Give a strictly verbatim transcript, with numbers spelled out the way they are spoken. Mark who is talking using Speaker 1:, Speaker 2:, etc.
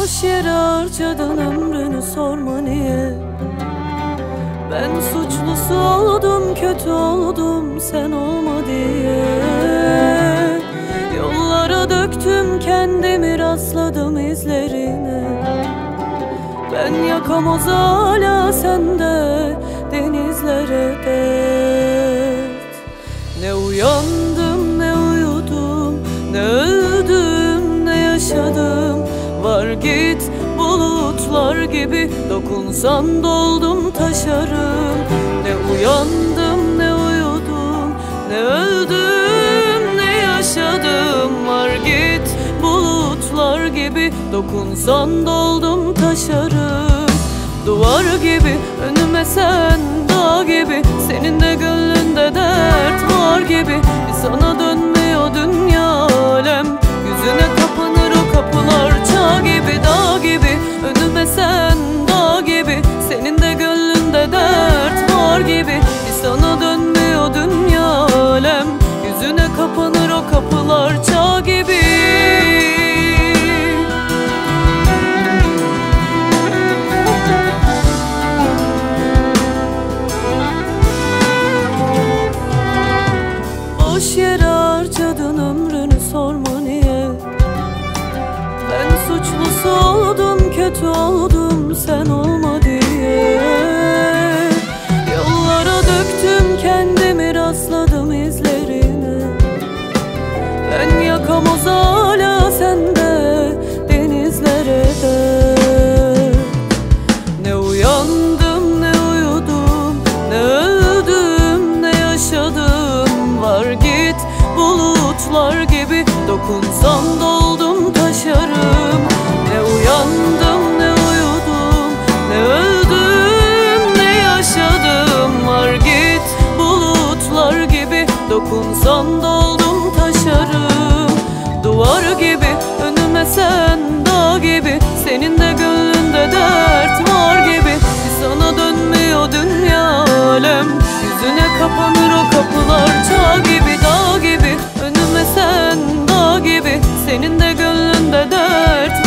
Speaker 1: Boş yere harcadın ömrünü, sorma niye. Ben suçlusu oldum, kötü oldum sen olma diye. Yollara döktüm kendimi, rastladım izlerine. Ben yakamoz hala sende, denizlere dert. Ne uyandım ne uyudum, ne öldüm ne yaşadım. Var git bulutlar gibi, dokunsan doldum taşarım. Ne uyandım ne uyudum, ne öldüm ne yaşadım. Var git bulutlar gibi, dokunsan doldum taşarım. Duvar gibi önüme sen, dağ gibi, senin de gönlünde dert var gibi. Bir sana dönmüyor dünya alem, yüzüne kapanır o kapılar çağ gibi. Dağ gibi önüme sen, dağ gibi, senin de gönlünde dert var gibi. Bir sana dönmüyor dünya alem, yüzüne kapanır o kapılar çağ gibi. Boş yere harcadın ömrünü, sorma niye. Ben suçlusu oldum, kötü oldum sen olma diye. Yollara döktüm kendimi, rastladım izlerine. Ben yakamoz hala sende, denizlere dert. Ne uyandım ne uyudum, ne öldüm ne yaşadım. Var git bulutlar gibi, dokunsam doldum taşarım. Ne uyandım ne uyudum, ne öldüm ne yaşadım. Var git bulutlar gibi, dokunsam doldum taşarım. Duvar gibi önüme sen, dağ gibi, senin de gönlünde dert var gibi. Bir sana dönmüyor dünya alem, yüzüne kapanır o kapılar çağ gibi. Dağ gibi önüme sen, dağ gibi, senin de gönlünde dert